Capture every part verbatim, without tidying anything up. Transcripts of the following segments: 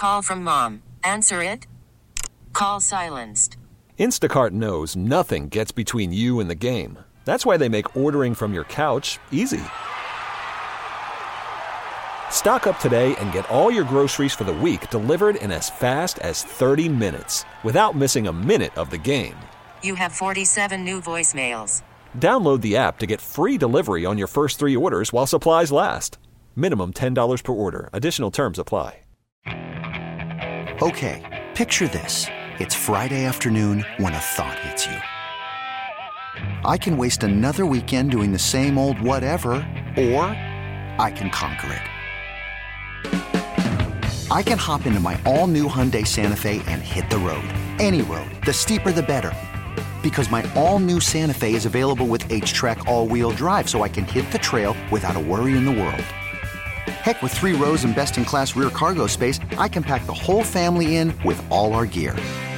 call from mom. Answer it. Call silenced. Instacart knows nothing gets between you and the game. That's why they make ordering from your couch easy. Stock up today and get all your groceries for the week delivered in as fast as thirty minutes without missing a minute of the game. You have forty-seven new voicemails. Download the app to get free delivery on your first three orders while supplies last. Minimum ten dollars per order. Additional terms apply. Okay, picture this. It's Friday afternoon when a thought hits you. I can waste another weekend doing the same old whatever, or I can conquer it. I can hop into my all-new Hyundai Santa Fe and hit the road. Any road. The steeper the better. Because my all-new Santa Fe is available with H-Track all-wheel drive, so I can hit the trail without a worry in the world. Heck, with three rows and best-in-class rear cargo space, I can pack the whole family in with all our gear.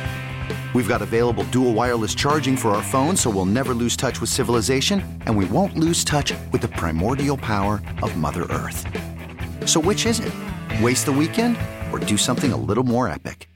We've got available dual wireless charging for our phones, so we'll never lose touch with civilization, and we won't lose touch with the primordial power of Mother Earth. So which is it? Waste the weekend or do something a little more epic?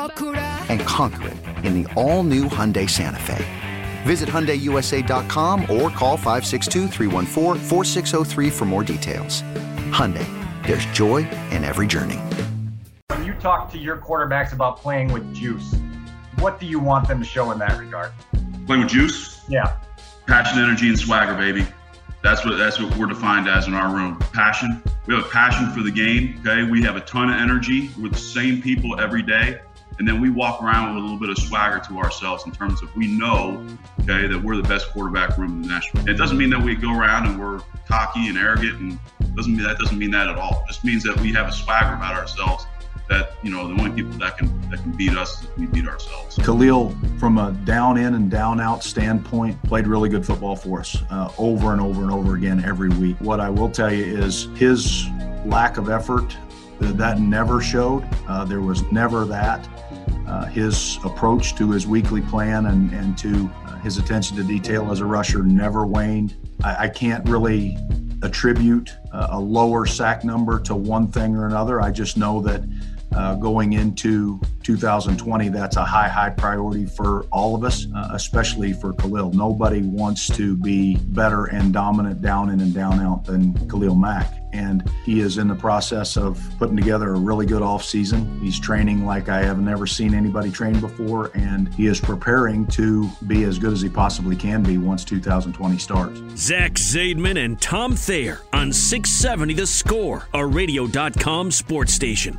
And conquer it in the all-new Hyundai Santa Fe. Visit Hyundai U S A dot com or call five six two, three one four, four six zero three for more details. Hyundai, there's joy in every journey. When you talk to your quarterbacks about playing with juice, what do you want them to show in that regard? Playing with juice? Yeah. Passion, energy, and swagger, baby. That's what that's what we're defined as in our room. Passion. We have a passion for the game, okay? We have a ton of energy. We're the same people every day. And then we walk around with a little bit of swagger to ourselves in terms of we know, okay, that we're the best quarterback room in the national. And it doesn't mean that we go around and we're cocky and arrogant, and doesn't mean that doesn't mean that at all. It just means that we have a swagger about ourselves that, you know, the only people that can that can beat us is we beat ourselves. Khalil, from a down in and down out standpoint, played really good football for us uh, over and over and over again every week. What I will tell you is his lack of effort, uh, that never showed. Uh, there was never that. Uh, his approach to his weekly plan and, and to uh, his attention to detail as a rusher never waned. I, I can't really attribute uh, a lower sack number to one thing or another. I just know that uh, going into two thousand twenty, that's a high, high priority for all of us, uh, especially for Khalil. Nobody wants to be better and dominant down in and down out than Khalil Mack. And he is in the process of putting together a really good offseason. He's training like I have never seen anybody train before, and he is preparing to be as good as he possibly can be once two thousand twenty starts. Zach Zaidman and Tom Thayer on six seventy The Score, a radio dot com sports station.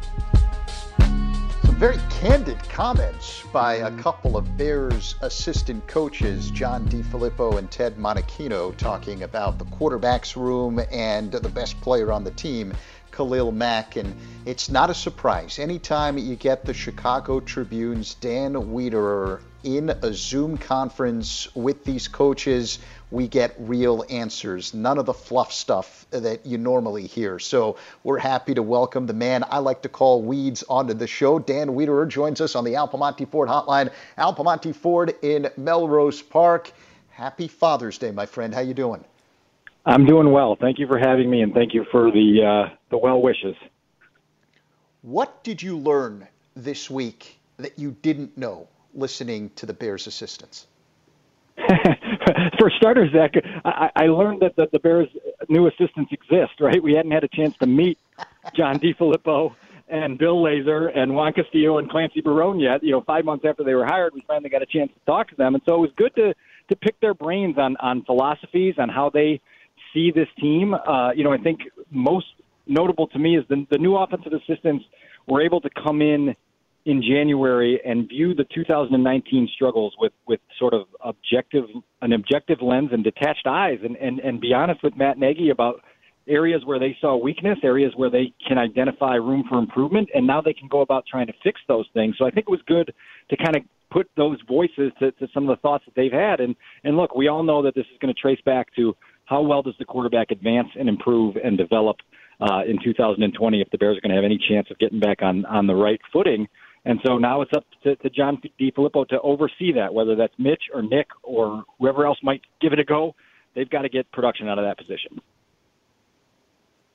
Some very candid comments by a couple of Bears assistant coaches, John DeFilippo and Ted Monachino, talking about the quarterback's room and the best player on the team, Khalil Mack. And it's not a surprise. Anytime you get the Chicago Tribune's Dan Wiederer in a Zoom conference with these coaches, we get real answers, none of the fluff stuff that you normally hear. So we're happy to welcome the man I like to call Weeds onto the show. Dan Wiederer joins us on the Al Piemonte Ford hotline. Al Piemonte Ford in Melrose Park. Happy Father's Day, my friend. How you doing? I'm doing well. Thank you for having me, and thank you for the uh, the well wishes. What did you learn this week that you didn't know listening to the Bears assistants? For starters, Zach, I, I learned that the, the Bears' new assistants exist, right? We hadn't had a chance to meet John DeFilippo and Bill Lazor and Juan Castillo and Clancy Barone yet. You know, five months after they were hired, we finally got a chance to talk to them. And so it was good to, to pick their brains on, on philosophies, on how they see this team. Uh, you know, I think most notable to me is the, the new offensive assistants were able to come in in January and view the two thousand nineteen struggles with, with sort of objective, an objective lens and detached eyes, and, and, and be honest with Matt Nagy about areas where they saw weakness, areas where they can identify room for improvement, and now they can go about trying to fix those things. So I think it was good to kind of put those voices to, to some of the thoughts that they've had. And, and look, we all know that this is going to trace back to how well does the quarterback advance and improve and develop uh, in two thousand twenty if the Bears are going to have any chance of getting back on, on the right footing. And so now it's up to, to John DeFilippo to oversee that, whether that's Mitch or Nick or whoever else might give it a go. They've got to get production out of that position.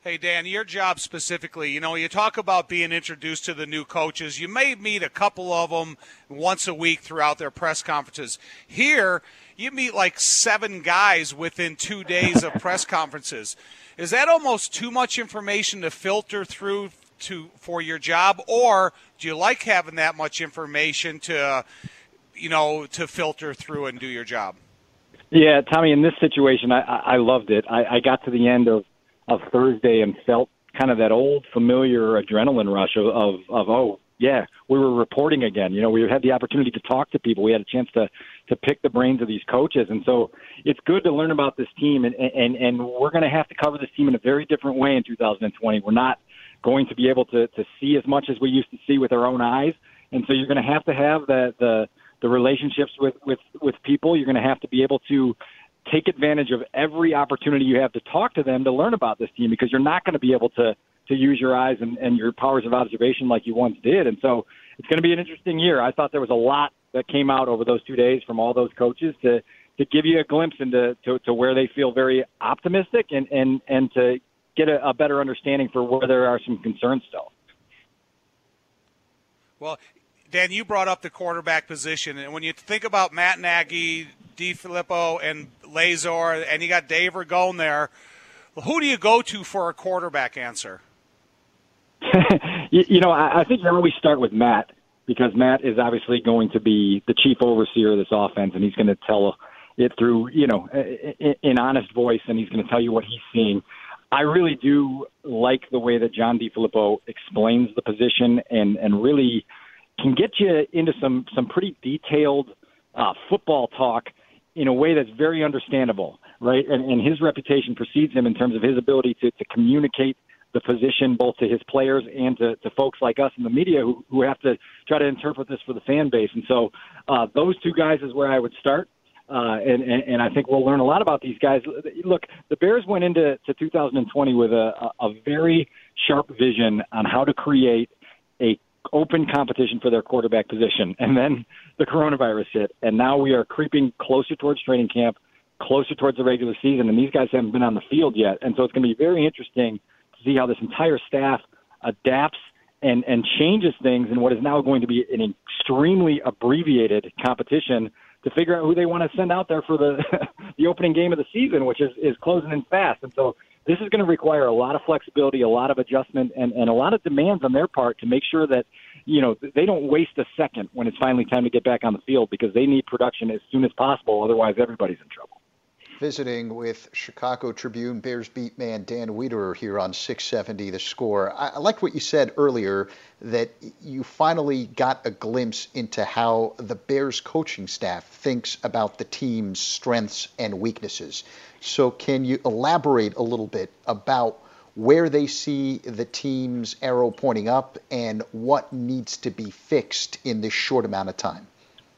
Hey, Dan, your job specifically, you know, you talk about being introduced to the new coaches. You may meet a couple of them once a week throughout their press conferences. Here, you meet like seven guys within two days of press conferences. Is that almost too much information to filter through to for your job, or do you like having that much information to, you know, to filter through and do your job? Yeah, Tommy, in this situation, I, I loved it. I, I got to the end of of Thursday and felt kind of that old familiar adrenaline rush of, of, of, oh, yeah, we were reporting again. You know, we had the opportunity to talk to people. We had a chance to, to pick the brains of these coaches. And so it's good to learn about this team. And, and, and we're going to have to cover this team in a very different way in two thousand twenty. We're not going to be able to, to see as much as we used to see with our own eyes. And so you're going to have to have the, the, the relationships with, with, with people. You're going to have to be able to take advantage of every opportunity you have to talk to them to learn about this team, because you're not going to be able to, to use your eyes and, and your powers of observation like you once did. And so it's going to be an interesting year. I thought there was a lot that came out over those two days from all those coaches to, to give you a glimpse into to, to where they feel very optimistic and, and, and to get a, a better understanding for where there are some concerns still. Well, Dan, you brought up the quarterback position, and when you think about Matt Nagy, DeFilippo, and Lazor, and you got Dave Ragone there, who do you go to for a quarterback answer? you, you know, I, I think you always start with Matt, because Matt is obviously going to be the chief overseer of this offense, and he's going to tell it through, you know, in honest voice, and he's going to tell you what he's seeing. I really do like the way that John DeFilippo explains the position and, and really can get you into some, some pretty detailed uh, football talk in a way that's very understandable, right? And, and his reputation precedes him in terms of his ability to, to communicate the position both to his players and to, to folks like us in the media who, who have to try to interpret this for the fan base. And so uh, those two guys is where I would start. Uh, and, and, and I think we'll learn a lot about these guys. Look, the Bears went into to two thousand twenty with a, a very sharp vision on how to create a open competition for their quarterback position. And then the coronavirus hit, and now we are creeping closer towards training camp, closer towards the regular season, and these guys haven't been on the field yet. And so it's going to be very interesting to see how this entire staff adapts and, and changes things in what is now going to be an extremely abbreviated competition to figure out who they want to send out there for the the opening game of the season, which is, is closing in fast. And so this is going to require a lot of flexibility, a lot of adjustment, and, and a lot of demands on their part to make sure that, you know, they don't waste a second when it's finally time to get back on the field, because they need production as soon as possible. Otherwise, everybody's in trouble. Visiting with Chicago Tribune Bears beat man Dan Wiederer here on six seventy The Score. I, I liked what you said earlier, that you finally got a glimpse into how the Bears coaching staff thinks about the team's strengths and weaknesses. So can you elaborate a little bit about where they see the team's arrow pointing up and what needs to be fixed in this short amount of time?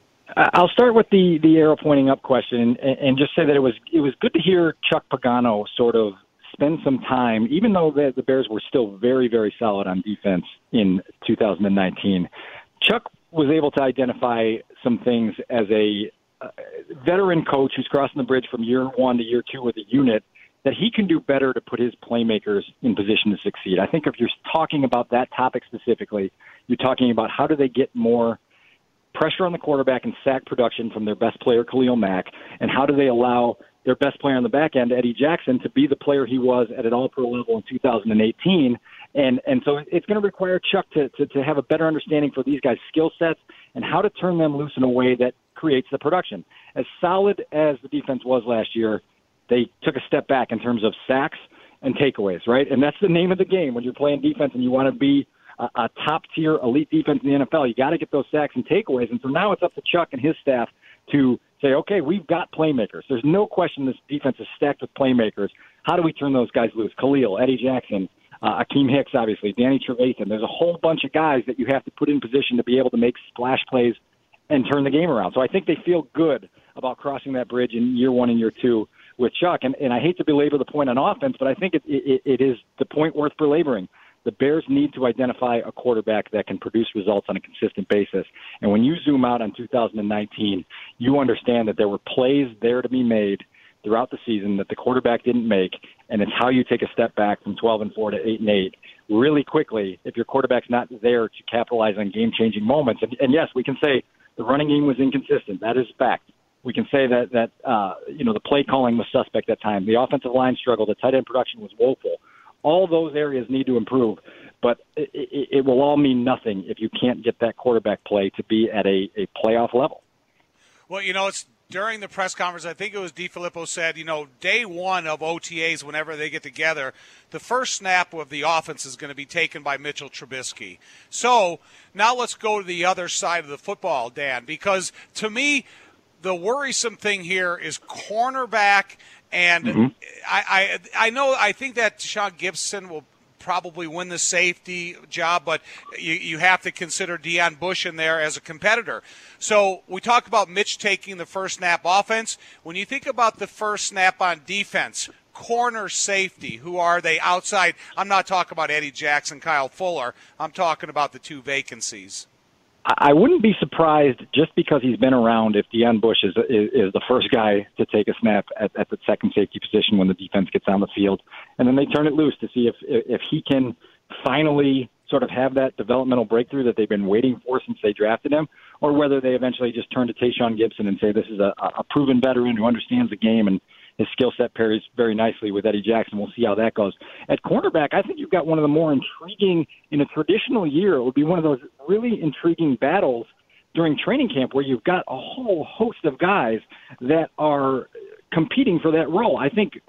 I'll start with the, the arrow pointing up question and, and just say that it was it was good to hear Chuck Pagano sort of spend some time, even though the, the Bears were still very, very solid on defense in two thousand nineteen. Chuck was able to identify some things as a uh, veteran coach who's crossing the bridge from year one to year two with a unit that he can do better to put his playmakers in position to succeed. I think if you're talking about that topic specifically, you're talking about how do they get more pressure on the quarterback and sack production from their best player, Khalil Mack, and how do they allow their best player on the back end, Eddie Jackson, to be the player he was at an all-pro level in two thousand eighteen. And and so it's going to require Chuck to, to, to have a better understanding for these guys' skill sets and how to turn them loose in a way that creates the production. As solid as the defense was last year, they took a step back in terms of sacks and takeaways, right? And that's the name of the game when you're playing defense and you want to be a, a top-tier elite defense in the N F L. You got to get those sacks and takeaways. And so now it's up to Chuck and his staff to say, okay, we've got playmakers. There's no question this defense is stacked with playmakers. How do we turn those guys loose? Khalil, Eddie Jackson, uh, Akeem Hicks, obviously, Danny Trevathan. There's a whole bunch of guys that you have to put in position to be able to make splash plays and turn the game around. So I think they feel good about crossing that bridge in year one and year two with Chuck. And, and I hate to belabor the point on offense, but I think it, it, it is the point worth belaboring. The Bears need to identify a quarterback that can produce results on a consistent basis. And when you zoom out on two thousand nineteen, you understand that there were plays there to be made throughout the season that the quarterback didn't make, and it's how you take a step back from twelve and four to eight and eight really quickly if your quarterback's not there to capitalize on game-changing moments. And, and yes, we can say the running game was inconsistent. That is fact. We can say that that uh, you know the play calling was suspect at times. The offensive line struggled. The tight end production was woeful. All those areas need to improve, but it, it, it will all mean nothing if you can't get that quarterback play to be at a, a playoff level. Well, you know, it's during the press conference, I think it was DeFilippo said, you know, day one of O T As, whenever they get together, the first snap of the offense is going to be taken by Mitchell Trubisky. So now let's go to the other side of the football, Dan, because to me, the worrisome thing here is cornerback. And mm-hmm. I, I I know I think that Sean Gibson will probably win the safety job, but you, you have to consider Deion Bush in there as a competitor. So we talk about Mitch taking the first snap offense. When you think about the first snap on defense, corner safety, who are they outside? I'm not talking about Eddie Jackson, Kyle Fuller. I'm talking about the two vacancies. I wouldn't be surprised just because he's been around if Deion Bush is, is is the first guy to take a snap at, at the second safety position when the defense gets on the field, and then they turn it loose to see if if he can finally sort of have that developmental breakthrough that they've been waiting for since they drafted him, or whether they eventually just turn to Tayshaun Gibson and say this is a, a proven veteran who understands the game and his skill set pairs very nicely with Eddie Jackson. We'll see how that goes. At cornerback, I think you've got one of the more intriguing, in a traditional year, it would be one of those really intriguing battles during training camp where you've got a whole host of guys that are competing for that role. I think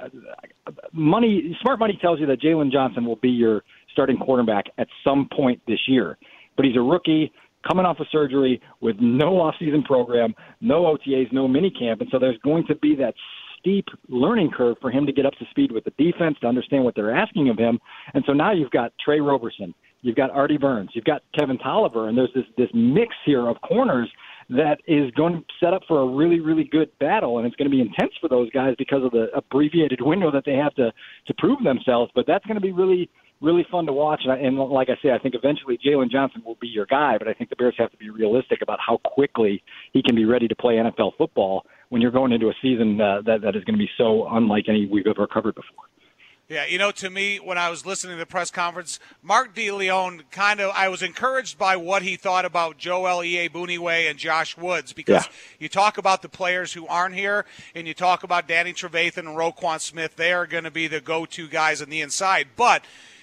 money, smart money tells you that Jalen Johnson will be your starting cornerback at some point this year. But he's a rookie coming off of surgery with no offseason program, no O T As, no minicamp, and so there's going to be that steep learning curve for him to get up to speed with the defense, to understand what they're asking of him. And so now you've got Trey Roberson, you've got Artie Burns, you've got Kevin Tolliver, and there's this, this mix here of corners that is going to set up for a really, really good battle, and it's going to be intense for those guys because of the abbreviated window that they have to, to prove themselves. But that's going to be really, really fun to watch. And, I, and like I say, I think eventually Jalen Johnson will be your guy, but I think the Bears have to be realistic about how quickly he can be ready to play N F L football when you're going into a season uh, that, that is going to be so unlike any we've ever covered before. Yeah, you know, to me, when I was listening to the press conference, Mark DeLeon kind of, I was encouraged by what he thought about Joel Iyiegbuniwe and Josh Woods, because yeah. you talk about the players who aren't here, and you talk about Danny Trevathan and Roquan Smith. They are going to be the go-to guys on the inside. But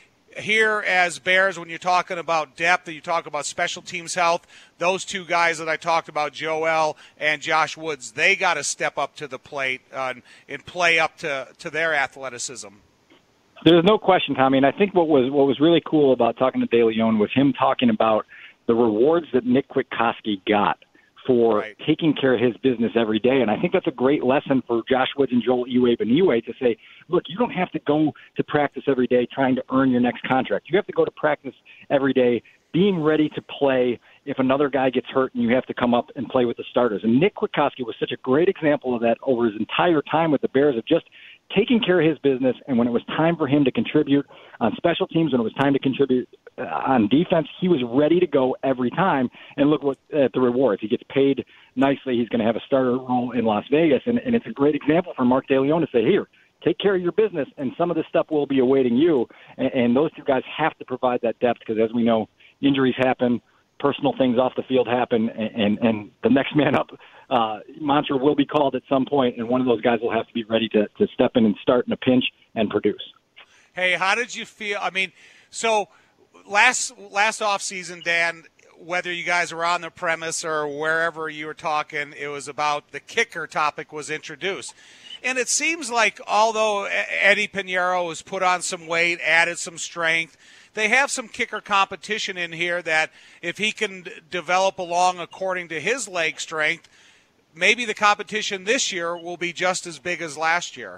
here as Bears, when you're talking about depth and you talk about special teams health, those two guys that I talked about, Joel and Josh Woods, they got to step up to the plate uh, and play up to, to their athleticism. There's no question, Tommy, and I think what was what was really cool about talking to DeLeon was him talking about the rewards that Nick Kwiatkowski got for right. taking care of his business every day. And I think that's a great lesson for Josh Woods and Joel Iyiegbuniwe to say, look, you don't have to go to practice every day trying to earn your next contract. You have to go to practice every day being ready to play if another guy gets hurt and you have to come up and play with the starters. And Nick Kwiatkowski was such a great example of that over his entire time with the Bears, of just taking care of his business, and when it was time for him to contribute on special teams, when it was time to contribute uh, on defense, he was ready to go every time. And look what at the rewards. He gets paid nicely. He's going to have a starter role in Las Vegas, and, and it's a great example for Mark DeLeon to say, here, take care of your business, and some of this stuff will be awaiting you. And, and those two guys have to provide that depth because, as we know, injuries happen, personal things off the field happen, and, and, and the next man up uh, mantra will be called at some point, and one of those guys will have to be ready to, to step in and start in a pinch and produce. Hey, how did you feel? I mean, so last last offseason, Dan, whether you guys were on the premise or wherever you were talking, it was about the kicker topic was introduced. And it seems like although Eddie Pinheiro has put on some weight, added some strength, they have some kicker competition in here that if he can develop along according to his leg strength, maybe the competition this year will be just as big as last year.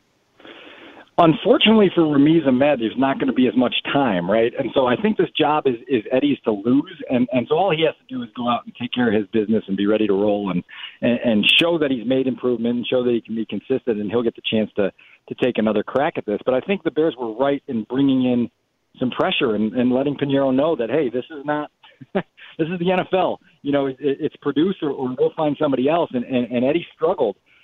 Unfortunately for Ramiz Ahmed, there's not going to be as much time, right? And so I think this job is, is Eddie's to lose, and, and so all he has to do is go out and take care of his business and be ready to roll and, and, and show that he's made improvement and show that he can be consistent, and he'll get the chance to, to take another crack at this. But I think the Bears were right in bringing in some pressure and, and letting Pinheiro know that, hey, this is not – this is the N F L. You know, it, it's produce or, or we'll find somebody else, and, and, and Eddie struggled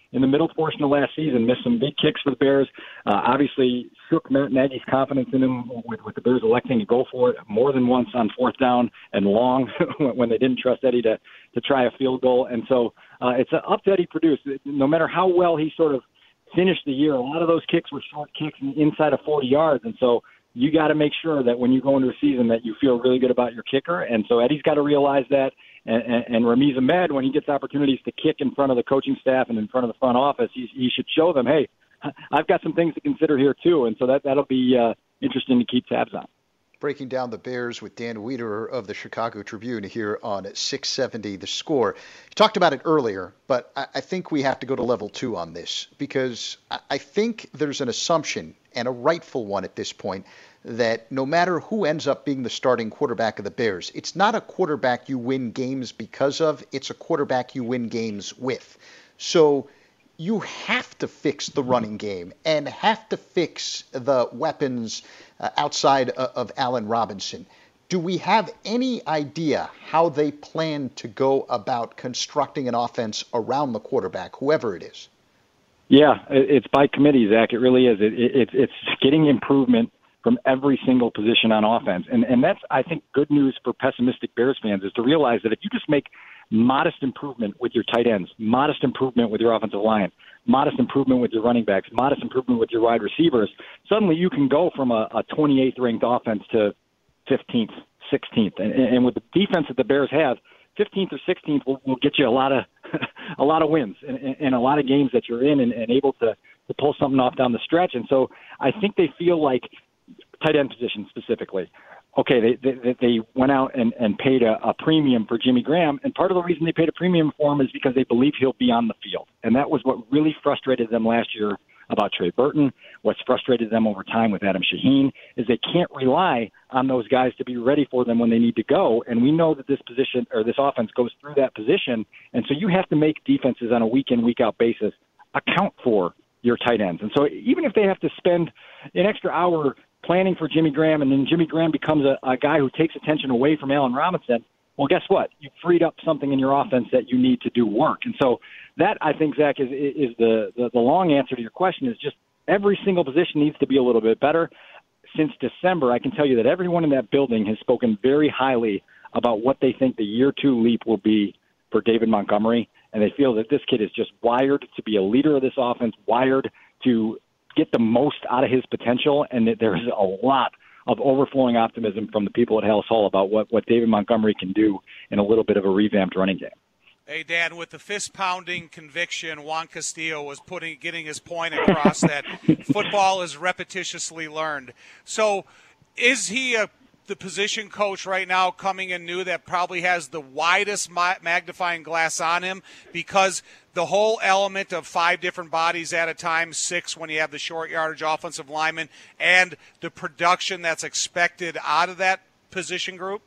in the middle portion of last season, missed some big kicks for the Bears. Uh, obviously, shook Matt Nagy's confidence in him with, with the Bears electing to go for it more than once on fourth down and long when they didn't trust Eddie to, to try a field goal. And so uh, it's up to Eddie Perdue. No matter how well he sort of finished the year, a lot of those kicks were short kicks inside of forty yards. And so you got to make sure that when you go into a season that you feel really good about your kicker. And so Eddie's got to realize that. And, and, and Ramiz Ahmed, when he gets opportunities to kick in front of the coaching staff and in front of the front office, he, he should show them, hey, I've got some things to consider here too. And so that, that'll be uh, interesting to keep tabs on. Breaking down the Bears with Dan Wiederer of the Chicago Tribune here on six seventy The Score. You talked about it earlier, but I, I think we have to go to level two on this because I, I think there's an assumption, and a rightful one at this point, that no matter who ends up being the starting quarterback of the Bears, it's not a quarterback you win games because of, it's a quarterback you win games with. So you have to fix the running game and have to fix the weapons uh, outside of, of Allen Robinson. Do we have any idea how they plan to go about constructing an offense around the quarterback, whoever it is? Yeah, it's by committee, Zach. It really is. It, it, it's getting improvement from every single position on offense. And and that's, I think, good news for pessimistic Bears fans is to realize that if you just make modest improvement with your tight ends, modest improvement with your offensive line, modest improvement with your running backs, modest improvement with your wide receivers, suddenly you can go from a, a twenty-eighth ranked offense to fifteenth, sixteenth. And, and with the defense that the Bears have, fifteenth or sixteenth will, will get you a lot of a lot of wins and, and a lot of games that you're in and, and able to, to pull something off down the stretch. And so I think they feel like tight end position specifically. Okay, they they, they went out and, and paid a, a premium for Jimmy Graham, and part of the reason they paid a premium for him is because they believe he'll be on the field. And that was what really frustrated them last year about Trey Burton. What's frustrated them over time with Adam Shaheen is they can't rely on those guys to be ready for them when they need to go. And we know that this position or this offense goes through that position, and so you have to make defenses on a week-in, week-out basis account for your tight ends. And so even if they have to spend an extra hour planning for Jimmy Graham, and then Jimmy Graham becomes a, a guy who takes attention away from Allen Robinson, well, guess what? You freed up something in your offense that you need to do work. And so that, I think, Zach, is, is the, the, the long answer to your question is just every single position needs to be a little bit better. Since December, I can tell you that everyone in that building has spoken very highly about what they think the year two leap will be for David Montgomery, and they feel that this kid is just wired to be a leader of this offense, wired to get the most out of his potential, and that there's a lot of overflowing optimism from the people at Halas Hall about what, what David Montgomery can do in a little bit of a revamped running game. Hey, Dan, with the fist-pounding conviction, Juan Castillo was putting, getting his point across that football is repetitiously learned. So is he a the position coach right now coming in new that probably has the widest magnifying glass on him because the whole element of five different bodies at a time, six when you have the short yardage offensive lineman, and the production that's expected out of that position group?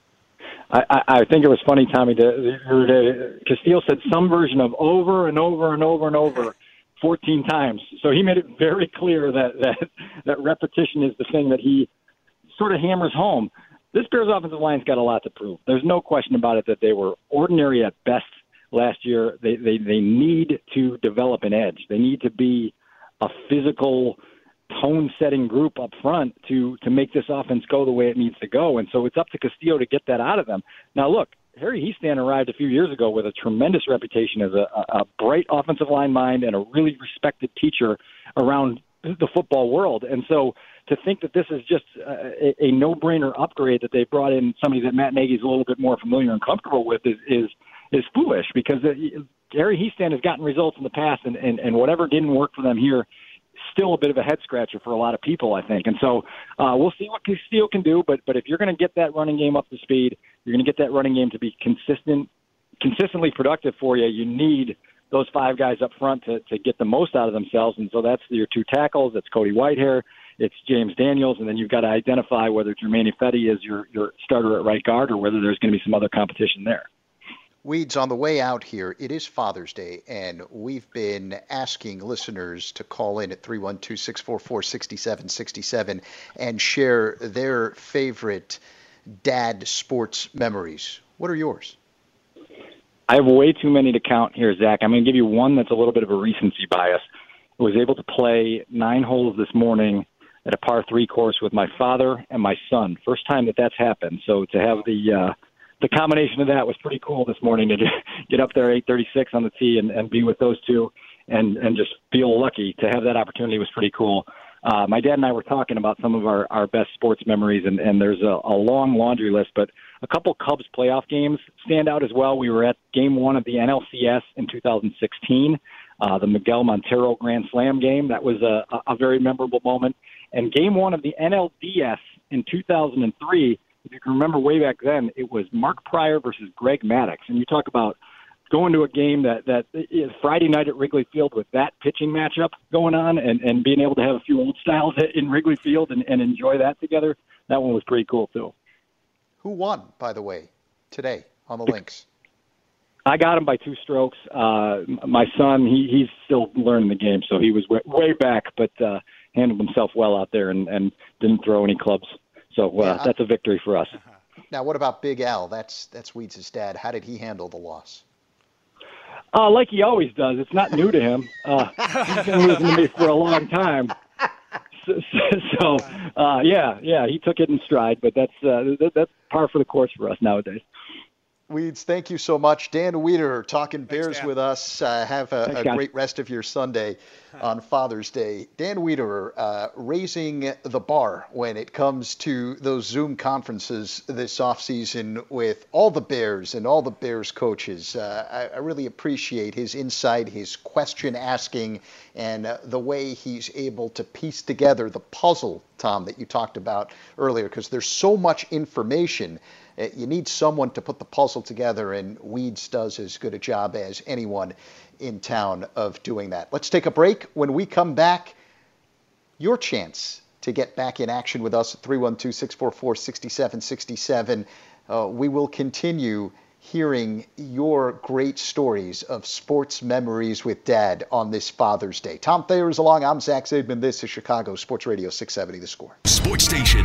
I, I think it was funny, Tommy, to, to, Castillo said some version of over and over and over and over fourteen times. So he made it very clear that, that, that repetition is the thing that he sort of hammers home. This Bears offensive line's got a lot to prove. There's no question about it that they were ordinary at best last year. They they they need to develop an edge. They need to be a physical, tone-setting group up front to to make this offense go the way it needs to go. And so it's up to Castillo to get that out of them. Now, look, Harry Hiestand arrived a few years ago with a tremendous reputation as a, a bright offensive line mind and a really respected teacher around the football world. And so to think that this is just a, a no-brainer upgrade that they brought in somebody that Matt Nagy's a little bit more familiar and comfortable with is is, is foolish because Harry Hiestand has gotten results in the past, and, and, and whatever didn't work for them here, still a bit of a head-scratcher for a lot of people, I think. And so uh, we'll see what Castillo can do, but but if you're going to get that running game up to speed, you're going to get that running game to be consistent, consistently productive for you, you need those five guys up front to, to get the most out of themselves. And so that's your two tackles. That's Cody Whitehair. It's James Daniels. And then you've got to identify whether Germain Ifedi is your, your starter at right guard or whether there's going to be some other competition there. Weeds, on the way out here, it is Father's Day, and we've been asking listeners to call in at three one two, six four four, six seven six seven and share their favorite dad sports memories. What are yours? I have way too many to count here, Zach. I'm going to give you one that's a little bit of a recency bias. I was able to play nine holes this morning at a par three course with my father and my son. First time that that's happened. So to have the uh, the combination of that was pretty cool this morning to get up there at eight thirty-six on the tee and, and be with those two and, and just feel lucky to have that opportunity was pretty cool. Uh, my dad and I were talking about some of our, our best sports memories, and, and there's a, a long laundry list, but a couple Cubs playoff games stand out as well. We were at game one of the N L C S in two thousand sixteen, uh, the Miguel Montero Grand Slam game. That was a, a very memorable moment. And game one of the N L D S in two thousand three, if you can remember way back then, it was Mark Pryor versus Greg Maddux. And you talk about going to a game that, that is Friday night at Wrigley Field with that pitching matchup going on and, and being able to have a few old styles in Wrigley Field and, and enjoy that together. That one was pretty cool, too. Who won, by the way, today on the links? I got him by two strokes. Uh, my son, he, he's still learning the game, so he was way, way back, but uh, handled himself well out there and, and didn't throw any clubs. So uh, yeah, that's a victory for us. Now, what about Big Al? That's that's Weeds' dad. How did he handle the loss? Uh, like he always does. It's not new to him. Uh, he's been losing to me for a long time. So, so uh, yeah, yeah, he took it in stride, but that's uh, that, that's par for the course for us nowadays. Weeds, thank you so much. Dan Wiederer talking Thanks, Bears Dan. with us. Uh, have a, Thanks, a great rest of your Sunday on Father's Day. Dan Wiederer uh, raising the bar when it comes to those Zoom conferences this offseason with all the Bears and all the Bears coaches. Uh, I, I really appreciate his insight, his question asking, and uh, the way he's able to piece together the puzzle, Tom, that you talked about earlier, because there's so much information. You need someone to put the puzzle together, and Weeds does as good a job as anyone in town of doing that. Let's take a break. When we come back, your chance to get back in action with us at three one two, six four four, six seven six seven. Uh, we will continue hearing your great stories of sports memories with Dad on this Father's Day. Tom Thayer is along. I'm Zach Zaidman. This is Chicago Sports Radio six seventy The Score. Sports Station.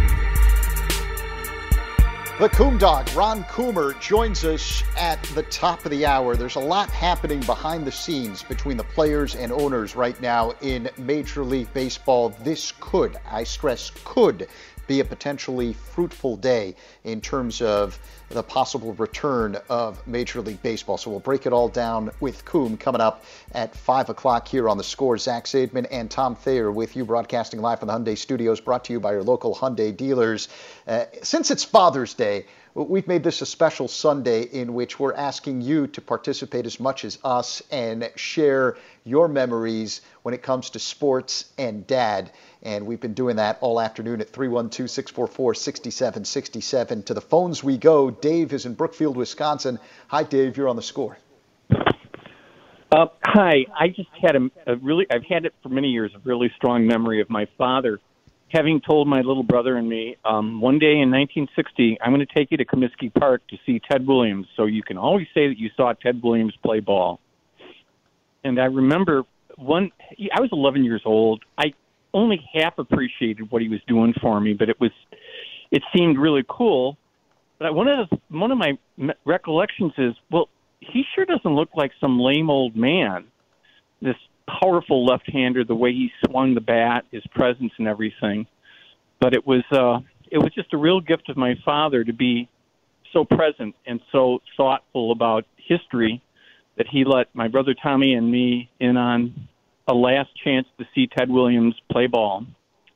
The Coom Dog, Ron Coomer, joins us at the top of the hour. There's a lot happening behind the scenes between the players and owners right now in Major League Baseball. This could, I stress, could be a potentially fruitful day in terms of the possible return of Major League Baseball. So we'll break it all down with Coom coming up at five o'clock here on The Score. Zach Zaidman and Tom Thayer with you, broadcasting live from the Hyundai Studios, brought to you by your local Hyundai dealers. Uh, since it's Father's Day, we've made this a special Sunday in which we're asking you to participate as much as us and share your memories when it comes to sports and Dad. And we've been doing that all afternoon at three one two, six four four, six seven six seven. To the phones we go. Dave is in Brookfield, Wisconsin. Hi, Dave. You're on The Score. Uh, hi. I just had a, a really, I've had it for many years, a really strong memory of my father having told my little brother and me, um, one day in nineteen sixty, I'm going to take you to Comiskey Park to see Ted Williams, so you can always say that you saw Ted Williams play ball. And I remember one, I was eleven years old. I only half appreciated what he was doing for me, but it was, it seemed really cool. But one of the, one of my recollections is, well, he sure doesn't look like some lame old man. This powerful left-hander, the way he swung the bat, his presence and everything. But it was uh, it was just a real gift of my father to be so present and so thoughtful about history that he let my brother Tommy and me in on a last chance to see Ted Williams play ball.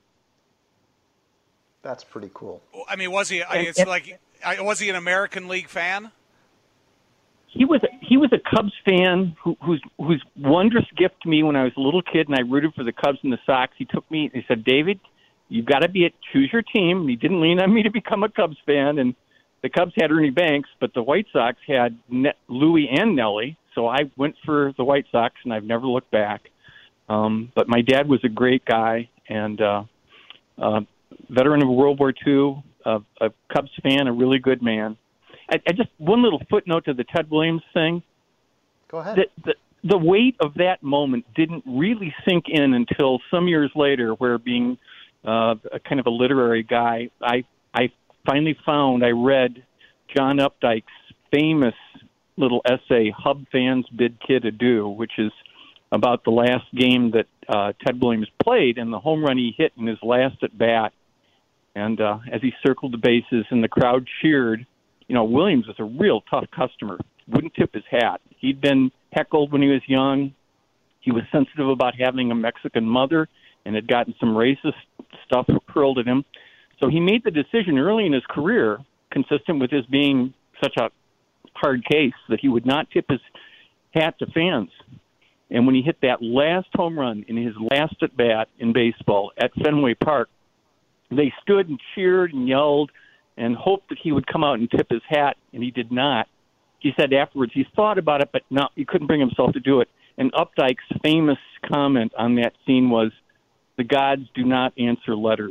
That's pretty cool. I mean, was he? And, it's and, like, was he an American League fan? He was he was a Cubs fan who, whose whose wondrous gift to me when I was a little kid and I rooted for the Cubs and the Sox. He took me. He said, "David, you've got to be at choose your team." And he didn't lean on me to become a Cubs fan. And the Cubs had Ernie Banks, but the White Sox had ne- Louie and Nellie. So I went for the White Sox, and I've never looked back. Um, but my dad was a great guy and uh, uh, veteran of World War Two, uh, a Cubs fan, a really good man. I, I just one little footnote to the Ted Williams thing. Go ahead. The, the, the weight of that moment didn't really sink in until some years later, where being uh, a kind of a literary guy, I I finally found I read John Updike's famous little essay, Hub Fans Bid Kid Adieu, which is about the last game that uh, Ted Williams played and the home run he hit in his last at bat. And uh, as he circled the bases and the crowd cheered, you know, Williams was a real tough customer. Wouldn't tip his hat. He'd been heckled when he was young. He was sensitive about having a Mexican mother and had gotten some racist stuff hurled at him. So he made the decision early in his career, consistent with his being such a hard case, that he would not tip his hat to fans. And when he hit that last home run in his last at-bat in baseball at Fenway Park, they stood and cheered and yelled and hoped that he would come out and tip his hat, and he did not. He said afterwards he thought about it, but no, he couldn't bring himself to do it. And Updike's famous comment on that scene was, "The gods do not answer letters."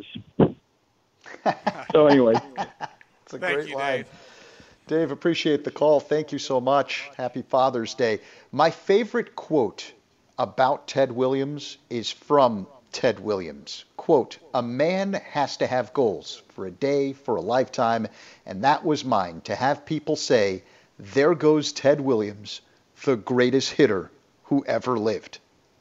So anyway. It's a Thank great you, line. Dave. Dave, appreciate the call. Thank you so much. Happy Father's Day. My favorite quote about Ted Williams is from Ted Williams. Quote, "A man has to have goals for a day, for a lifetime, and that was mine, to have people say, 'There goes Ted Williams, the greatest hitter who ever lived.'"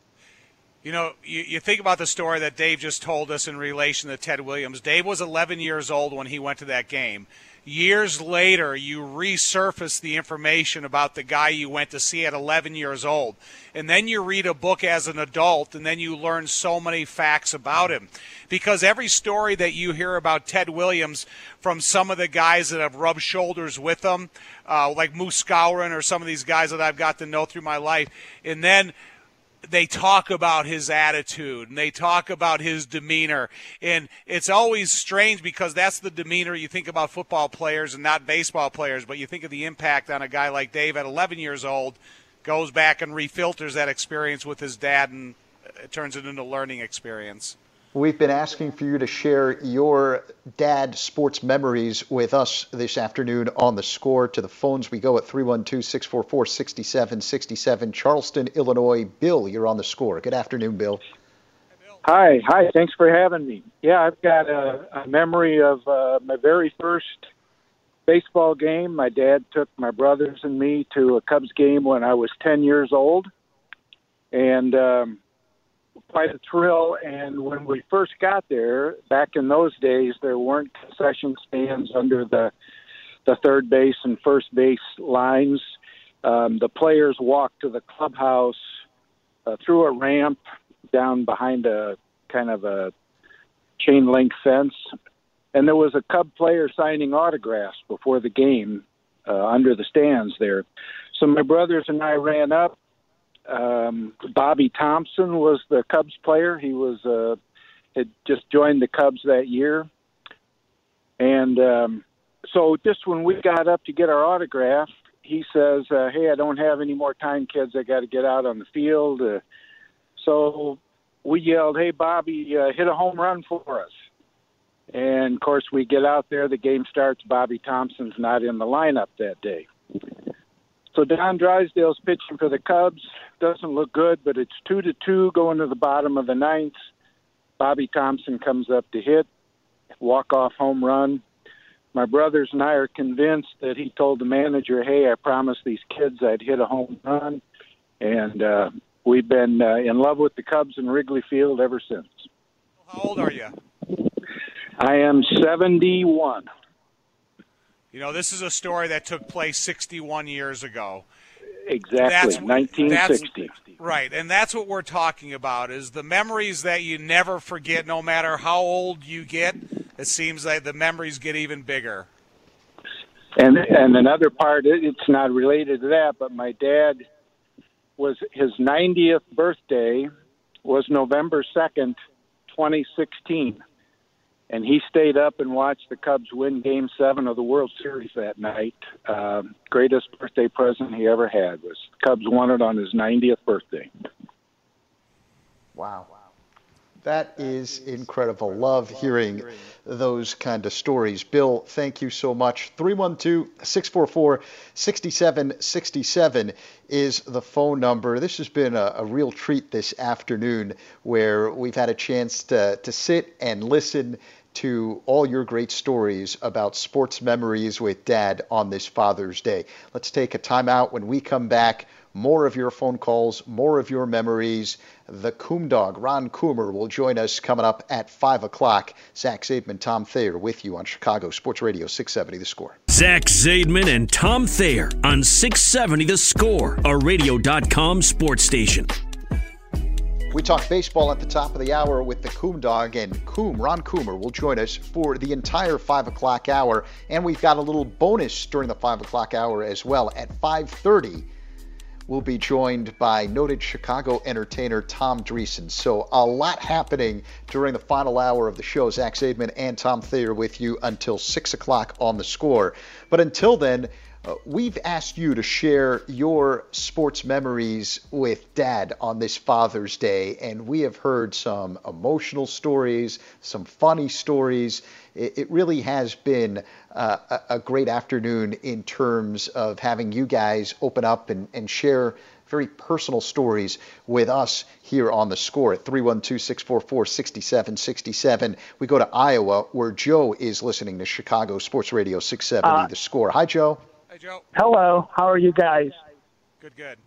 You know, you, you think about the story that Dave just told us in relation to Ted Williams. Dave was eleven years old when he went to that game. Years later, you resurface the information about the guy you went to see at eleven years old. And then you read a book as an adult, and then you learn so many facts about him. Because every story that you hear about Ted Williams from some of the guys that have rubbed shoulders with him, uh, like Moose Skowron or some of these guys that I've got to know through my life, and then they talk about his attitude and they talk about his demeanor. And it's always strange because that's the demeanor you think about football players and not baseball players, but you think of the impact on a guy like Dave at eleven years old, goes back and refilters that experience with his dad, and it turns it into a learning experience. We've been asking for you to share your dad sports memories with us this afternoon on The Score. To the phones we go at three one two, six four four, six seven six seven. Charleston, Illinois. Bill, you're on The Score. Good afternoon, Bill. Hi. Hi. Thanks for having me. Yeah, I've got a, a memory of uh, my very first baseball game. My dad took my brothers and me to a Cubs game when I was ten years old. And um, quite a thrill. And when we first got there, back in those days, there weren't concession stands under the the third base and first base lines. Um, the players walked to the clubhouse uh, through a ramp down behind a kind of a chain link fence. And there was a Cub player signing autographs before the game uh, under the stands there. So my brothers and I ran up. Um, Bobby Thompson was the Cubs player. He was uh, had just joined the Cubs that year. And um, so just when we got up to get our autograph, he says, uh, hey, I don't have any more time, kids. I got to get out on the field. Uh, so we yelled, hey, Bobby, uh, hit a home run for us. And, of course, we get out there. The game starts. Bobby Thompson's not in the lineup that day. So Don Drysdale's pitching for the Cubs. Doesn't look good, but it's two to two going to the bottom of the ninth. Bobby Thompson comes up to hit, walk-off home run. My brothers and I are convinced that he told the manager, hey, I promised these kids I'd hit a home run. And uh, we've been uh, in love with the Cubs in Wrigley Field ever since. How old are you? I am seventy-one. You know, this is a story that took place sixty-one years ago. Exactly, that's, nineteen sixty. That's, right, and that's what we're talking about, is the memories that you never forget no matter how old you get. It seems like the memories get even bigger. And and another part, it's not related to that, but my dad, was his ninetieth birthday was November second, twenty sixteen. And he stayed up and watched the Cubs win Game seven of the World Series that night. Uh, greatest birthday present he ever had was the Cubs won it on his ninetieth birthday. Wow. That is incredible. Love hearing those kind of stories. Bill, thank you so much. three one two, six four four, six seven six seven is the phone number. This has been a, a real treat this afternoon, where we've had a chance to, to sit and listen to all your great stories about sports memories with Dad on this Father's Day. Let's take a timeout. When we come back, more of your phone calls, more of your memories. The Coom Dog, Ron Coomer, will join us coming up at five o'clock. Zach Zaidman, Tom Thayer with you on Chicago Sports Radio six seventy The Score. Zach Zaidman and Tom Thayer on six seventy The Score, a radio dot com sports station. We talk baseball at the top of the hour with the Coom Dog, and Coom, Ron Coomer, will join us for the entire five o'clock hour. And we've got a little bonus during the five o'clock hour as well. At five thirty, we'll be joined by noted Chicago entertainer Tom Dreesen. So a lot happening during the final hour of the show. Zach Zaidman and Tom Thayer with you until six o'clock on The Score. But until then, Uh, we've asked you to share your sports memories with Dad on this Father's Day, and we have heard some emotional stories, some funny stories. It, it really has been uh, a, a great afternoon in terms of having you guys open up and, and share very personal stories with us here on The Score at three one two, six four four, six seven six seven. We go to Iowa, where Joe is listening to Chicago Sports Radio six seventy uh, The Score. Hi, Joe. Hey, Joe. Hello. How are you guys? Good, good.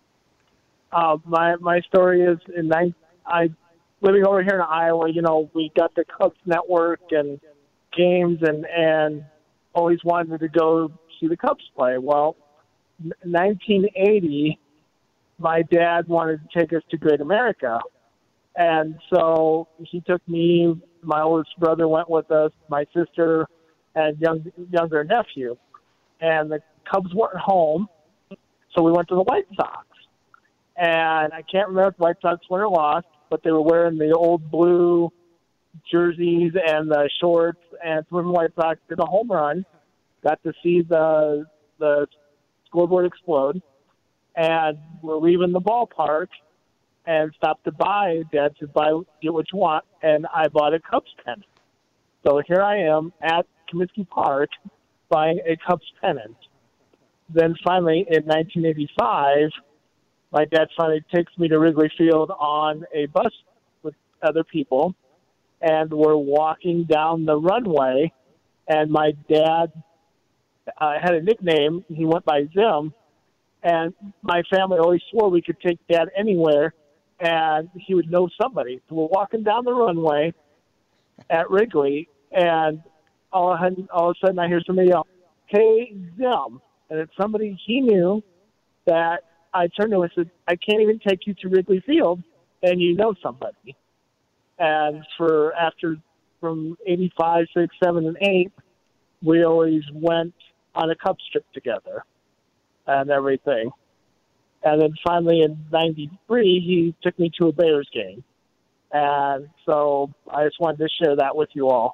Uh, my my story is in nine, I living over here in Iowa. You know, we got the Cubs network and games, and and always wanted to go see the Cubs play. Well, in nineteen eighty, my dad wanted to take us to Great America, and so he took me. My oldest brother went with us. My sister and young younger nephew. And the Cubs weren't home, so we went to the White Sox. And I can't remember if the White Sox won or lost, but they were wearing the old blue jerseys and the shorts, and the White Sox did a home run. Got to see the the scoreboard explode. And we're leaving the ballpark and stopped to buy. Dad said, buy, get what you want. And I bought a Cubs pen. So here I am at Comiskey Park, buying a Cubs pennant. Then finally, in nineteen eighty-five, my dad finally takes me to Wrigley Field on a bus with other people, and we're walking down the runway, and my dad uh, had a nickname. He went by Zim, and my family always swore we could take Dad anywhere, and he would know somebody. So we're walking down the runway at Wrigley, and all of, a, all of a sudden I hear somebody yell, "Hey, Zim." And it's somebody he knew that I turned to him and said, "I can't even take you to Wrigley Field, and you know somebody." And for after, from eighty-five, six, seven, and eight, we always went on a Cubs trip together and everything. And then finally in ninety-three, he took me to a Bears game. And so I just wanted to share that with you all.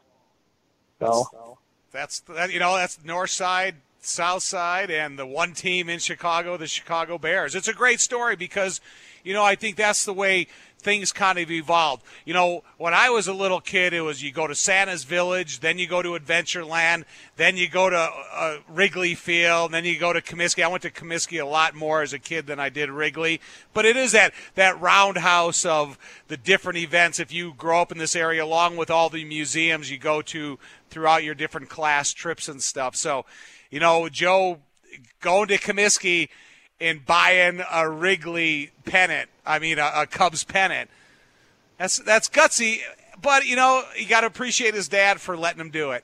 So that's, that, you know, that's North Side, South Side, and the one team in Chicago, the Chicago Bears. It's a great story because, you know, I think that's the way things kind of evolved. You know, when I was a little kid, it was you go to Santa's Village, then you go to Adventureland, then you go to uh, Wrigley Field, then you go to Comiskey. I went to Comiskey a lot more as a kid than I did Wrigley. But it is that, that roundhouse of the different events. If you grow up in this area, along with all the museums you go to throughout your different class trips and stuff. So, you know, Joe, going to Comiskey and buying a Wrigley pennant, I mean a, a Cubs pennant, that's that's gutsy. But, you know, you got to appreciate his dad for letting him do it.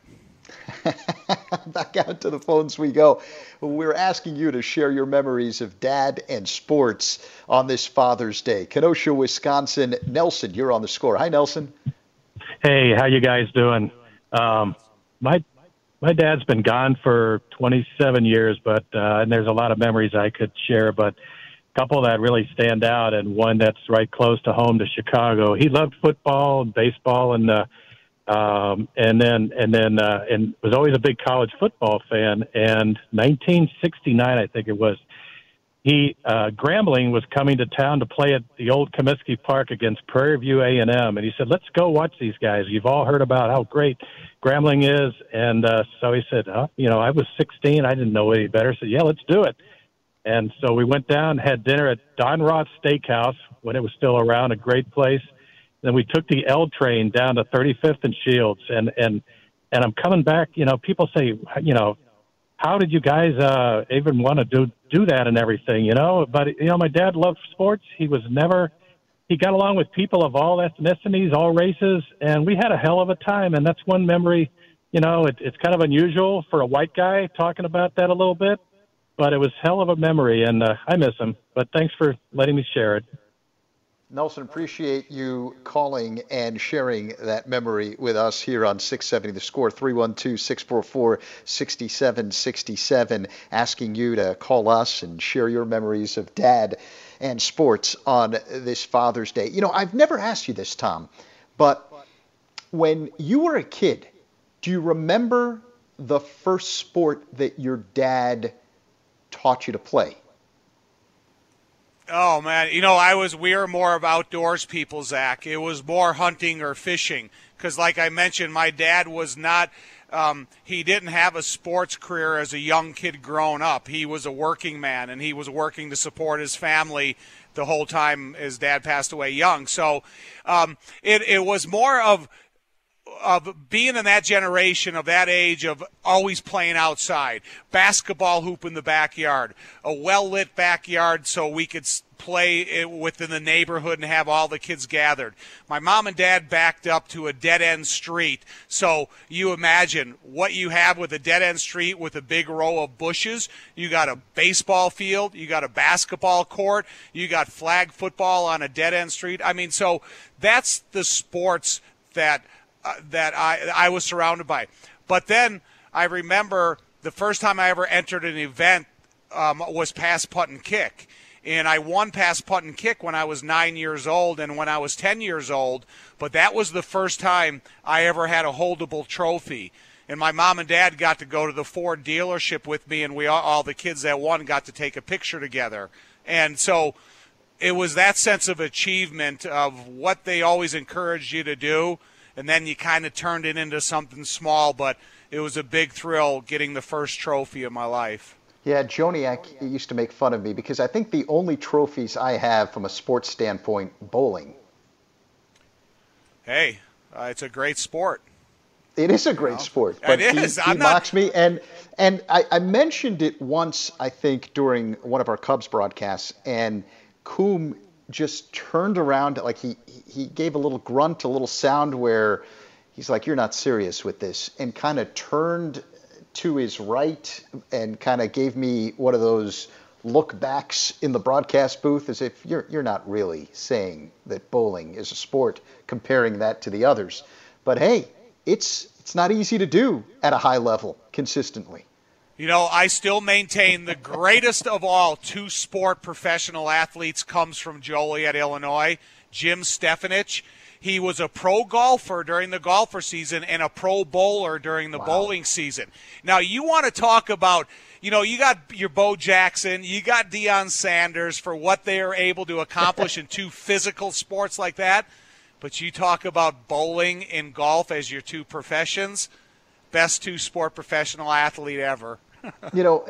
Back out to the phones we go. We're asking you to share your memories of Dad and sports on this Father's Day. Kenosha, Wisconsin. Nelson, you're on The Score. Hi, Nelson. Hey, how you guys doing? Um, my My dad's been gone for twenty-seven years, but uh, and there's a lot of memories I could share, but a couple that really stand out, and one that's right close to home to Chicago. He loved football and baseball, and uh, um, and then and then uh, and was always a big college football fan. And nineteen sixty-nine, I think it was, he uh, Grambling was coming to town to play at the old Comiskey Park against Prairie View A and M, and he said, "Let's go watch these guys. You've all heard about how great Grambling is." And uh, so he said, huh? you know, I was sixteen. I didn't know any better. I said, yeah, let's do it. And so we went down, had dinner at Don Roth's Steakhouse when it was still around, a great place. Then we took the L train down to thirty-fifth and Shields, and and and I'm coming back. You know, people say, you know, how did you guys uh, even want to do do that and everything? You know, but you know, my dad loved sports. He was never. He got along with people of all ethnicities, all races, and we had a hell of a time. And that's one memory. You know, it, it's kind of unusual for a white guy talking about that a little bit, but it was hell of a memory, and uh, I miss him. But thanks for letting me share it. Nelson, appreciate you calling and sharing that memory with us here on six seventy The Score, three one two, six four four, six seven six seven, asking you to call us and share your memories of Dad and sports on this Father's Day. You know, I've never asked you this, Tom, but when you were a kid, do you remember the first sport that your dad taught you to play? Oh, man. You know, I was, we were more of outdoors people, Zach. It was more hunting or fishing. Because like I mentioned, my dad was not, um, he didn't have a sports career as a young kid growing up. He was a working man, and he was working to support his family the whole time his dad passed away young. So um, it, it was more of, of being in that generation, of that age, of always playing outside, basketball hoop in the backyard, a well-lit backyard so we could play within the neighborhood and have all the kids gathered. My mom and dad backed up to a dead-end street, so you imagine what you have with a dead-end street with a big row of bushes. You got a baseball field, you got a basketball court, you got flag football on a dead-end street. I mean, so that's the sports that Uh, that I I was surrounded by. But then I remember the first time I ever entered an event um, was pass, putt, and kick. And I won pass, putt, and kick when I was nine years old and when I was ten years old. But that was the first time I ever had a holdable trophy. And my mom and dad got to go to the Ford dealership with me, and we all, all the kids that won got to take a picture together. And so it was that sense of achievement of what they always encouraged you to do. And then you kind of turned it into something small, but it was a big thrill getting the first trophy of my life. Yeah, Joniak used to make fun of me because I think the only trophies I have from a sports standpoint, bowling. Hey, uh, it's a great sport. It is a great you know? sport. But it is. He, he I'm mocks not... me. And, and I, I mentioned it once, I think, during one of our Cubs broadcasts, and Coom just turned around, like he he gave a little grunt, a little sound where he's like, "You're not serious with this," and kind of turned to his right and kind of gave me one of those look backs in the broadcast booth, as if you're you're not really saying that bowling is a sport, comparing that to the others. But hey, it's it's not easy to do at a high level consistently. You know, I still maintain the greatest of all two-sport professional athletes comes from Joliet, Illinois, Jim Stefanich. He was a pro golfer during the golfer season and a pro bowler during the wow. bowling season. Now, you want to talk about, you know, you got your Bo Jackson, you got Deion Sanders for what they are able to accomplish in two physical sports like that, but you talk about bowling and golf as your two professions, best two-sport professional athlete ever. You know,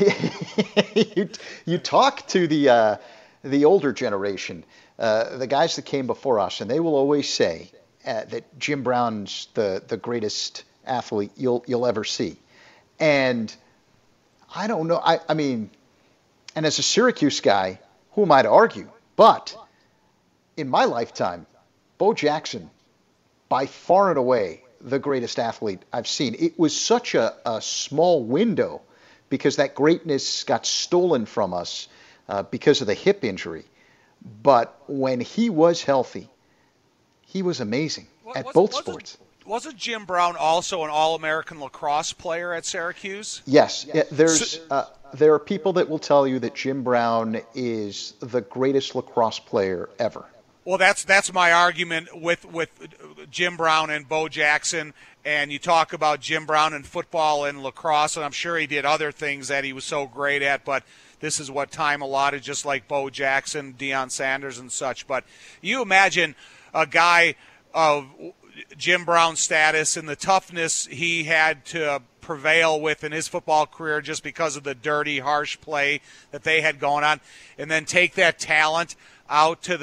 you, you talk to the uh, the older generation, uh, the guys that came before us, and they will always say uh, that Jim Brown's the, the greatest athlete you'll you'll ever see. And I don't know. I, I mean, and as a Syracuse guy, who am I to argue? But in my lifetime, Bo Jackson, by far and away, the greatest athlete I've seen. It was such a, a small window because that greatness got stolen from us uh, because of the hip injury. But when he was healthy, he was amazing at was, both wasn't, sports. Wasn't Jim Brown also an All-American lacrosse player at Syracuse? Yes. yes. There's uh, there are people that will tell you that Jim Brown is the greatest lacrosse player ever. Well, that's that's my argument with, with Jim Brown and Bo Jackson. And you talk about Jim Brown in football and lacrosse, and I'm sure he did other things that he was so great at, but this is what time allotted, just like Bo Jackson, Deion Sanders, and such. But you imagine a guy of Jim Brown's status and the toughness he had to prevail with in his football career just because of the dirty, harsh play that they had going on, and then take that talent out to the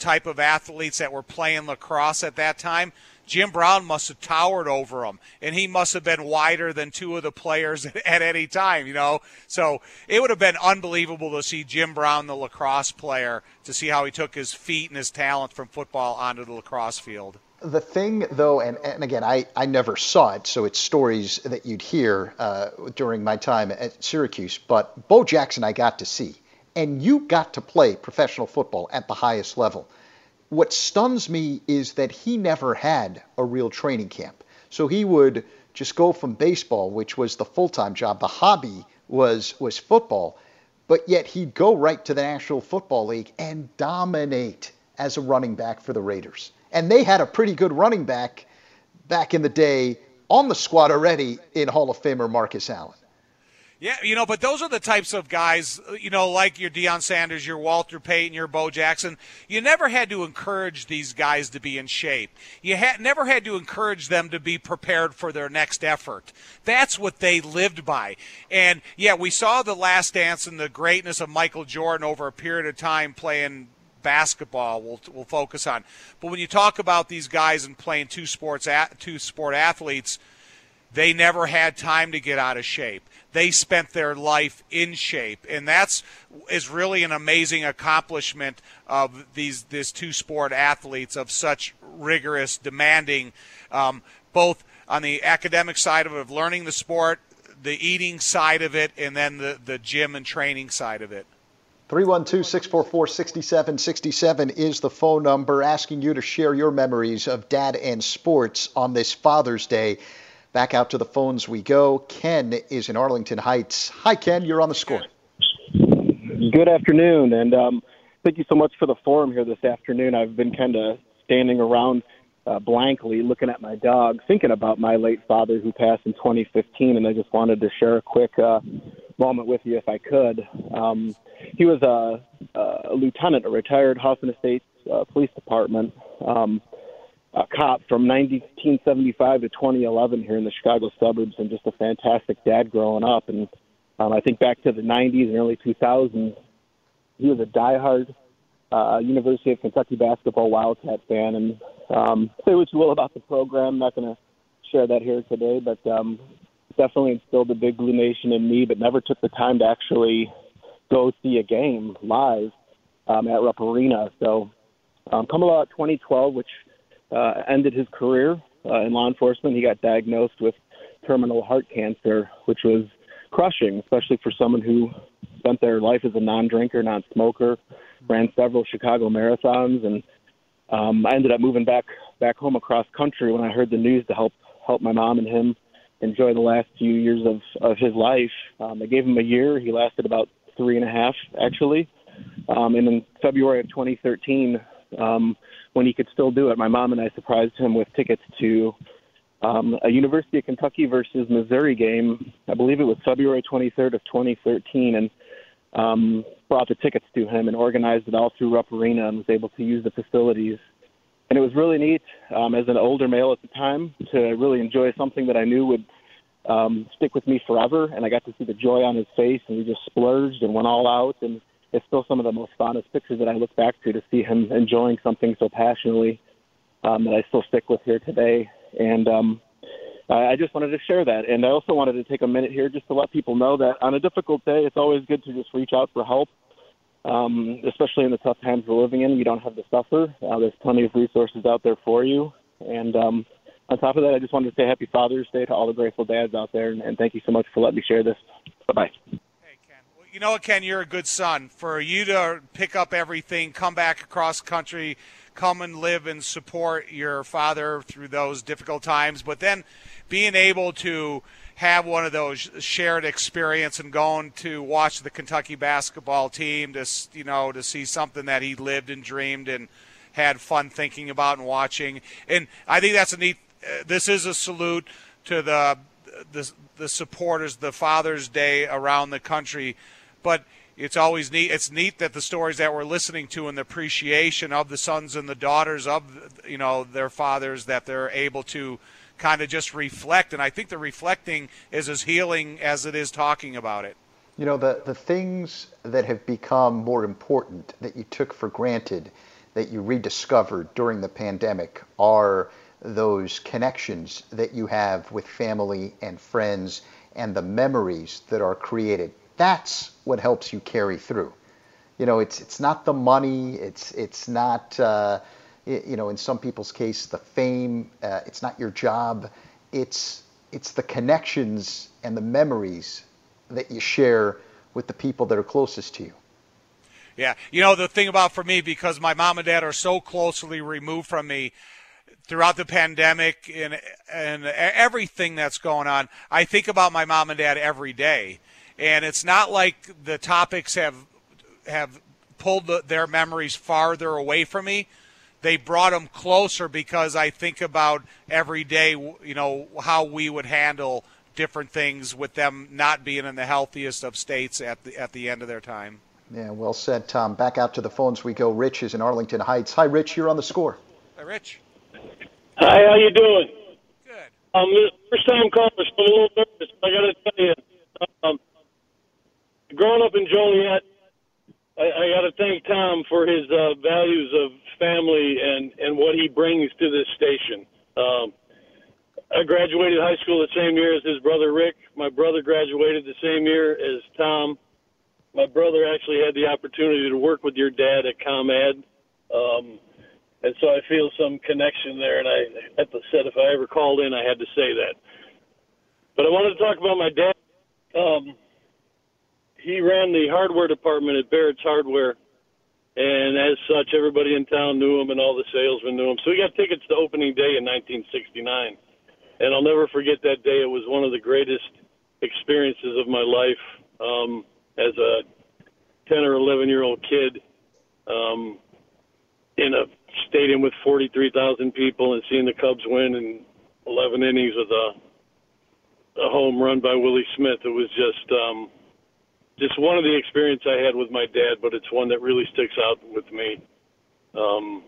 type of athletes that were playing lacrosse at that time, Jim Brown must have towered over them, and he must have been wider than two of the players at, at any time, you know. So it would have been unbelievable to see Jim Brown, the lacrosse player, to see how he took his feet and his talent from football onto the lacrosse field. The thing, though, and, and again, I, I never saw it, so it's stories that you'd hear uh, during my time at Syracuse, but Bo Jackson I got to see, and you got to play professional football at the highest level. What stuns me is that he never had a real training camp. So he would just go from baseball, which was the full-time job. The hobby was was football, but yet he'd go right to the National Football League and dominate as a running back for the Raiders. And they had a pretty good running back back in the day on the squad already in Hall of Famer Marcus Allen. Yeah, you know, but those are the types of guys, you know, like your Deion Sanders, your Walter Payton, your Bo Jackson. You never had to encourage these guys to be in shape. You had never had to encourage them to be prepared for their next effort. That's what they lived by. And, yeah, we saw the Last Dance and the greatness of Michael Jordan over a period of time playing basketball we'll, we'll focus on. But when you talk about these guys and playing two sports, two sport athletes, they never had time to get out of shape. They spent their life in shape, and that's is really an amazing accomplishment of these these two sport athletes of such rigorous, demanding, um, both on the academic side of, it, of learning the sport, the eating side of it, and then the, the gym and training side of it. three one two, six four four, six seven six seven is the phone number, asking you to share your memories of dad and sports on this Father's Day. Back out to the phones we go. Ken is in Arlington Heights. Hi, Ken. You're on the score. Good afternoon, and um, thank you so much for the forum here this afternoon. I've been kind of standing around uh, blankly looking at my dog, thinking about my late father who passed in twenty fifteen, and I just wanted to share a quick uh, moment with you if I could. Um, he was a, a lieutenant, a retired Hoffman Estates uh, Police Department um a cop from nineteen seventy-five to twenty eleven here in the Chicago suburbs, and just a fantastic dad growing up. And um, I think back to the nineties and early two thousands, he was a diehard uh, University of Kentucky basketball Wildcat fan. And um, say what you will about the program, I'm not going to share that here today, but um, definitely instilled the Big Blue Nation in me, but never took the time to actually go see a game live um, at Rupp Arena. So um, come about twenty twelve, which Uh, ended his career uh, in law enforcement. He got diagnosed with terminal heart cancer, which was crushing, especially for someone who spent their life as a non-drinker, non-smoker, ran several Chicago marathons, and um, I ended up moving back back home across country when I heard the news to help help my mom and him enjoy the last few years of, of his life. Um, I gave him a year. He lasted about three and a half, actually. Um, and in February of twenty thirteen, um, when he could still do it, my mom and I surprised him with tickets to um, a University of Kentucky versus Missouri game. I believe it was February twenty-third of twenty thirteen, and um, brought the tickets to him and organized it all through Rupp Arena and was able to use the facilities. And it was really neat um, as an older male at the time to really enjoy something that I knew would um, stick with me forever. And I got to see the joy on his face, and we just splurged and went all out. And it's still some of the most fondest pictures that I look back to, to see him enjoying something so passionately um, that I still stick with here today. And um, I just wanted to share that. And I also wanted to take a minute here just to let people know that on a difficult day, it's always good to just reach out for help, um, especially in the tough times we're living in. You don't have to suffer. Uh, there's plenty of resources out there for you. And um, on top of that, I just wanted to say happy Father's Day to all the grateful dads out there. And, and thank you so much for letting me share this. Bye-bye. You know what, Ken, you're a good son. For you to pick up everything, come back across country, come and live and support your father through those difficult times, but then being able to have one of those shared experience and going to watch the Kentucky basketball team, to, you know, to see something that he lived and dreamed and had fun thinking about and watching. And I think that's a neat uh, – this is a salute to the, the, the supporters, the Father's Day around the country. But it's always neat. It's neat that the stories that we're listening to and the appreciation of the sons and the daughters of, you know, their fathers, that they're able to kind of just reflect. And I think the reflecting is as healing as it is talking about it. You know, the, the things that have become more important that you took for granted that you rediscovered during the pandemic are those connections that you have with family and friends and the memories that are created. That's what helps you carry through. You know, it's it's not the money, it's it's not, uh, you know, in some people's case, the fame, uh, it's not your job, it's it's the connections and the memories that you share with the people that are closest to you. Yeah, you know, the thing about for me, because my mom and dad are so closely removed from me throughout the pandemic and and everything that's going on, I think about my mom and dad every day. And it's not like the topics have have pulled the, their memories farther away from me. They brought them closer because I think about every day, you know, how we would handle different things with them not being in the healthiest of states at the at the end of their time. Yeah, well said, Tom. Back out to the phones we go. Rich is in Arlington Heights. Hi, Rich. You're on the Score. Hi, Rich. Hi, how you doing? Good. Um, first time calling, so I'm a little nervous. I got to tell you, um, growing up in Joliet, I, I got to thank Tom for his uh, values of family and, and what he brings to this station. Um, I graduated high school the same year as his brother Rick. My brother graduated the same year as Tom. My brother actually had the opportunity to work with your dad at ComEd. Um, and so I feel some connection there. And I, at the said if I ever called in, I had to say that. But I wanted to talk about my dad. Um, he ran the hardware department at Barrett's Hardware. And as such, everybody in town knew him and all the salesmen knew him. So we got tickets to opening day in nineteen sixty-nine. And I'll never forget that day. It was one of the greatest experiences of my life. Um, as a ten or eleven-year-old kid um, in a stadium with forty-three thousand people and seeing the Cubs win in eleven innings with a, a home run by Willie Smith. It was just um, just one of the experiences I had with my dad, but it's one that really sticks out with me. Um,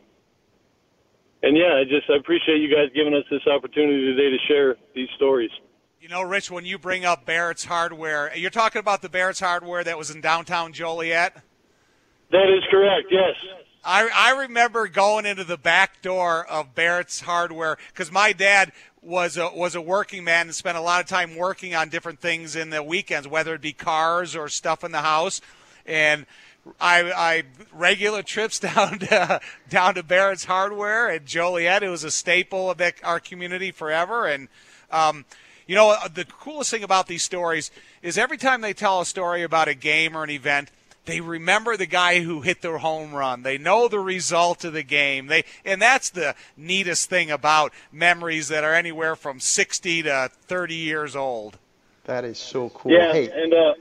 and, yeah, I just I appreciate you guys giving us this opportunity today to share these stories. You know, Rich, when you bring up Barrett's Hardware, you're talking about the Barrett's Hardware that was in downtown Joliet? That is correct, yes. I, I remember going into the back door of Barrett's Hardware because my dad was a, was a working man and spent a lot of time working on different things in the weekends, whether it be cars or stuff in the house. And I, I regular trips down to down to Barrett's Hardware at Joliet. It was a staple of that, our community forever. And um, you know, the coolest thing about these stories is every time they tell a story about a game or an event, they remember the guy who hit the home run. They know the result of the game. They and that's the neatest thing about memories that are anywhere from sixty to thirty years old. That is so cool. Yeah, hey. and uh,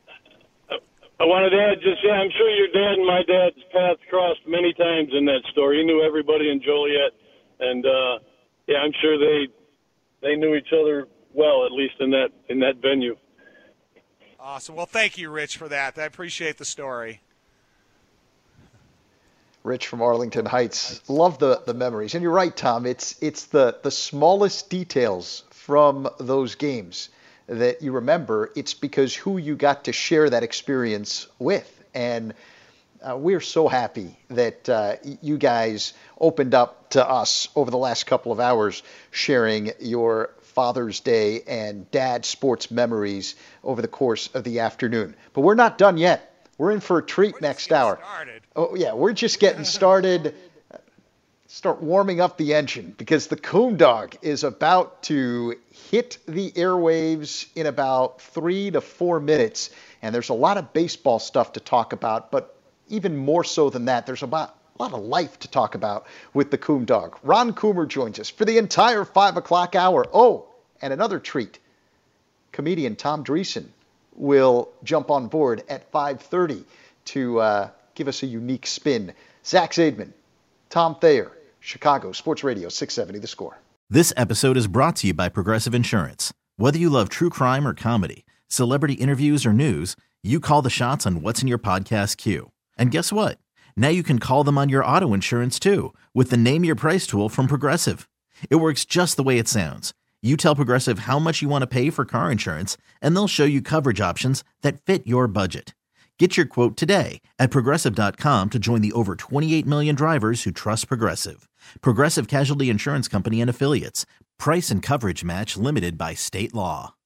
I, I wanted to add just, yeah, I'm sure your dad and my dad's paths crossed many times in that story. He knew everybody in Joliet, and, uh, yeah, I'm sure they they knew each other well, at least in that in that venue. Awesome. Well, thank you, Rich, for that. I appreciate the story. Rich from Arlington Heights. Love the, the memories. And you're right, Tom. It's it's the, the smallest details from those games that you remember. It's because who you got to share that experience with. And uh, we're so happy that uh, you guys opened up to us over the last couple of hours sharing your Father's Day and dad sports memories over the course of the afternoon. But we're not done yet. We're in for a treat we're next hour. Started. Oh, yeah, we're just getting started. Start warming up the engine because the Coon Dog is about to hit the airwaves in about three to four minutes. And there's a lot of baseball stuff to talk about, but even more so than that, there's about a lot of life to talk about with the Coon Dog. Ron Coomer joins us for the entire five o'clock hour. Oh, and another treat. Comedian Tom Dreesen will jump on board at five thirty to uh, give us a unique spin. Zach Zaidman, Tom Thayer, Chicago Sports Radio six seventy The Score. This episode is brought to you by Progressive Insurance. Whether you love true crime or comedy, celebrity interviews or news, you call the shots on what's in your podcast queue. And guess what? Now you can call them on your auto insurance too with the Name Your Price tool from Progressive. It works just the way it sounds. You tell Progressive how much you want to pay for car insurance, and they'll show you coverage options that fit your budget. Get your quote today at Progressive dot com to join the over twenty-eight million drivers who trust Progressive. Progressive Casualty Insurance Company and Affiliates. Price and coverage match limited by state law.